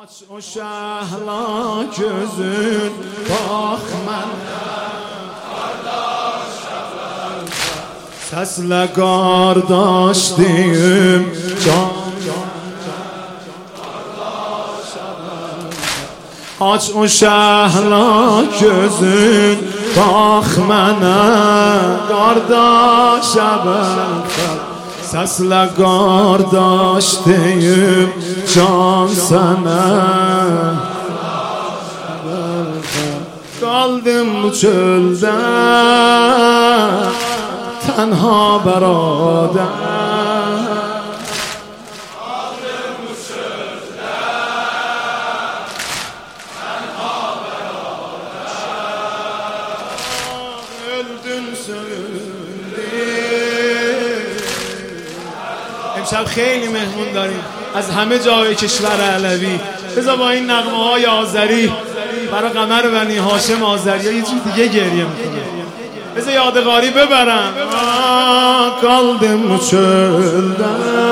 Aç o şehla gözün, bak mənə səslə qardaş deyim, can aç o şehla gözün, bak mənə qardaş əvvəl səslə qardaş deyim, can sənə qaldım bu çöldə tənha bəradə qaldım bu çöldə tənha bəradə öldün söndün. امشب خیلی مهمون داریم از همه جای کشور علوی. بذار با این نغمه های آذری برای قمر بنی هاشم آذری یه جور دیگه گریه میکنه. بذار یادگاری ببرم. قلبم چölde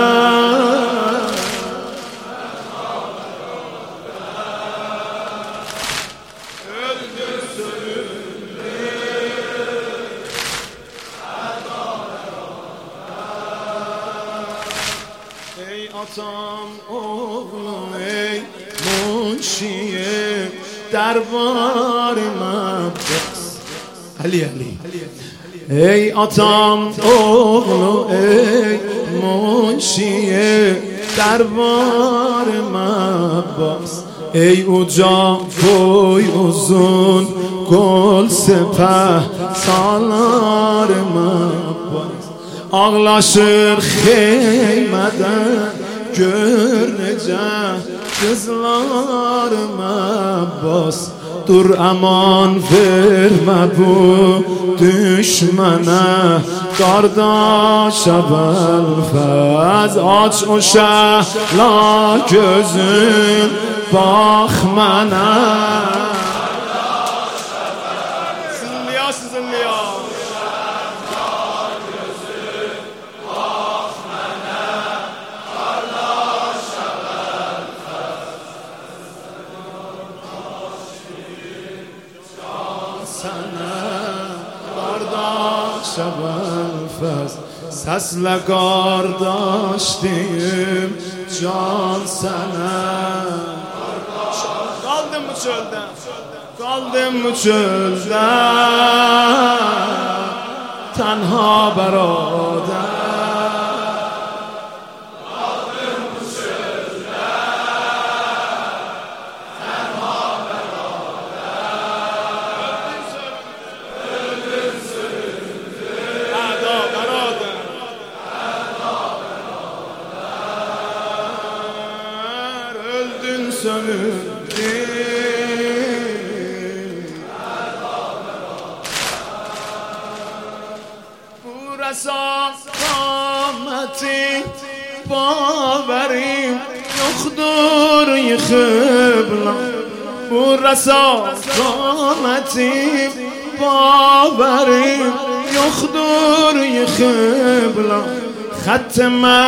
ey atam oğlum ey منشیه دربار مبدس علی علی ای آتام oğlu ey منشیه دربار مبدس ey uca boy uzun gol sepeh salar mebdus ağlaşır xeymədən gör necə kızlarım Abbas. Dur aman verme bu düşmene kardeş Əbəlfəz. Aç o şəhla gözün bak mənə Zınlıya zınlıya Əbəlfəz səslə qardaş deyim, can sənə qaldım bu çöldə, qaldım bu çöldə tənha bəradə Bu rəsaqameti baverim yoxdur yıxıbla. Bu rəsaqameti baverim yoxdur yıxıbla. خط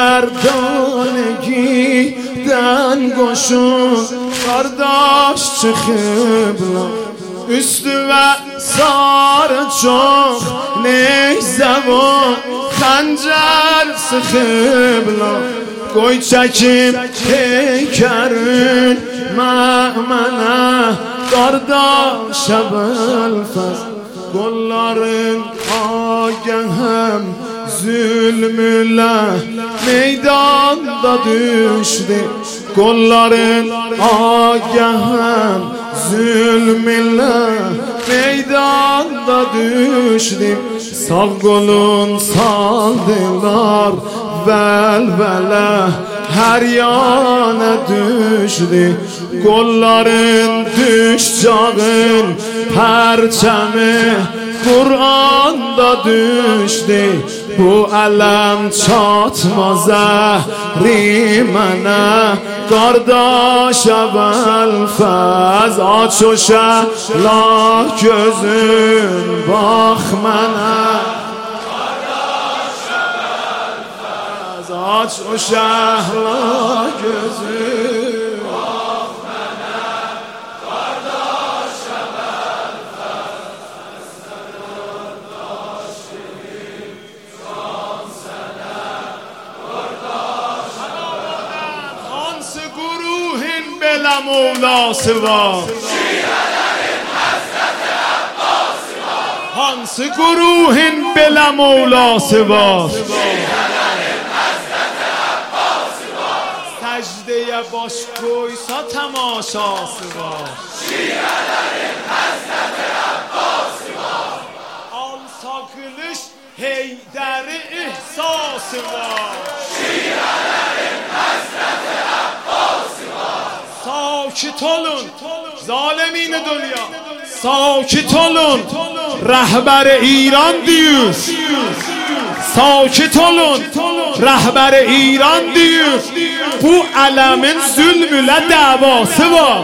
مردانگیدن گشون کارداش چه خبلا. üstü ve sarı çok neyze bu خنجر sıkıbla. Koy çekip heykerin məmənə kardeş Əbəlfəz. Kolların agəhem zulmüyle meydanda düştü. Kolların agəhem zulmüyle meydanda düştü. Sağ kolun saldılar velvele her yana düştü. Kolların düşcağın perçemi Kur'an'da düştü. Bu ələm çatmaz əhrimənə qardaş Əbəlfəz. Aç o şəhla gözün bax mənə qardaş Əbəlfəz. Aç o şəhla gözün bax mənə بلا مولا سوا هانس گروهن بلا مولا سوا سجده باش کویسا تماشا سوا آل ساکلش هیدر احساس var ساکت olun ظالمین دنیا ساکت olun رهبر ایران دیyor ساکت olun رهبر ایران دیyor bu alemin zulmüyle davası var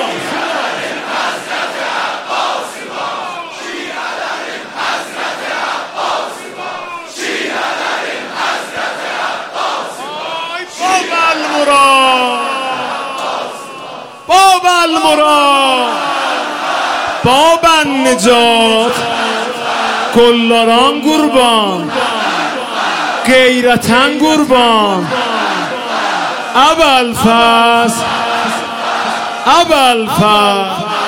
باب المراد باب النجات گلداران قربان غیرتن قربان ابوالفضل